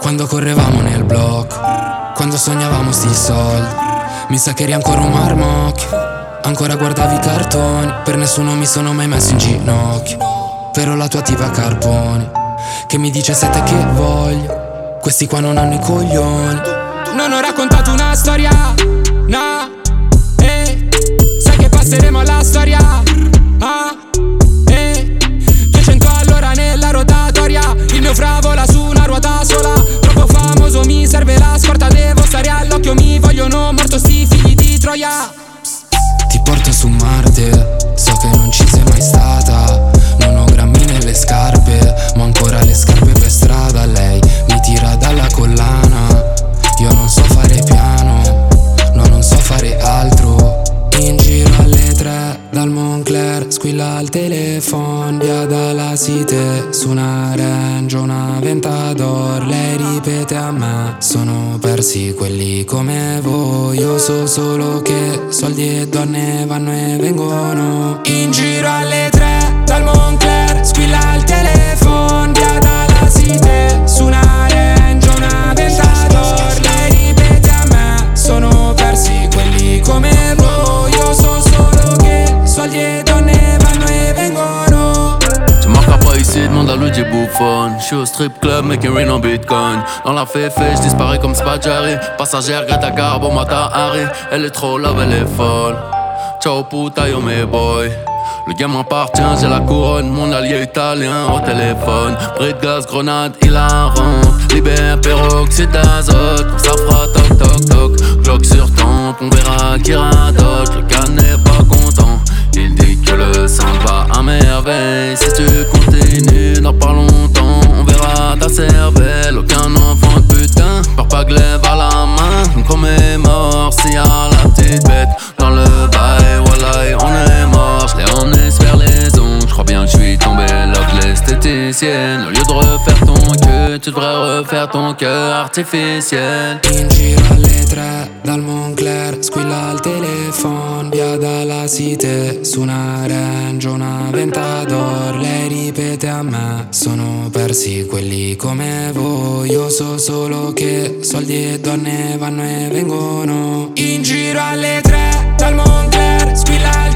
Quando correvamo nel blocco, quando sognavamo sti soldi, mi sa che eri ancora un marmocchio. Ancora guardavi i cartoni, per nessuno mi sono mai messo in ginocchio. Però la tua tipa Carboni, che mi dice sei te che voglio, questi qua non hanno i coglioni. Non ho raccontato una storia, no, sai che passeremo alla storia, ah, 200 all'ora nella rotatoria, il mio fra vola su una ruota sola. Troppo famoso, mi serve la scorta, devo stare all'occhio, mi vogliono morto sti figli di Troia. Ti porto su Marte, so che non ci sei mai stata. Non ho grammi nelle scarpe, ma ho ancora le scarpe per strada. Lei mi tira dalla collana, io non so fare piano, no, non so fare altro. In giro alle 3 dal Moncler, squilla al telefono, via dalla Cité, su una Range, una Ventador. Lei ripete a me, sono persi quelli come voi. Io so solo che soldi e donne vanno e vengono. In giro alle 3 dal Moncler, squilla al telefono, via dalla Cité, su una Range, una Ventador. Lei ripete a me, sono persi quelli come voi. Io so solo che soldi e donne vanno e vengono. Tu marqueras pas ici, demande à Luigi Buffon. J'suis au strip club, making rain en bitcoin. Dans la féfé, j'disparais comme Spadjari. Passagère, Greta Garbo, Mata Harry. Elle est trop love, elle est folle. Ciao puta, yo mes boy. Le gamin m'appartient, j'ai la couronne. Mon allié italien au téléphone. Bris de gaz, grenade, il la rentre. Libère, peroxyde d'azote. Ça fera toc toc toc. Glock sur tempe, on verra qui radote. Le gars n'est pas content, il dit que le sang va à merveille. Si tu continues, dans pas longtemps, on verra ta cervelle. Aucun enfant de putain, peur pas glaive à la main. On commémore s'il y a la petite bête dans le bail. Wallah, on est mort, je l'ai emmené vers les ongles. J'crois bien que j'suis tombé love l'esthéticienne. Au lieu de refaire ton cul, tu devrais refaire ton cœur artificiel. In giro alle 3 dal Moncler, squilla al telefono, via dalla Cité, su una Range, una Ventador. Lei ripete a me, sono persi quelli come voi. Io so solo che soldi e donne vanno e vengono. In giro alle 3 dal Moncler, squilla al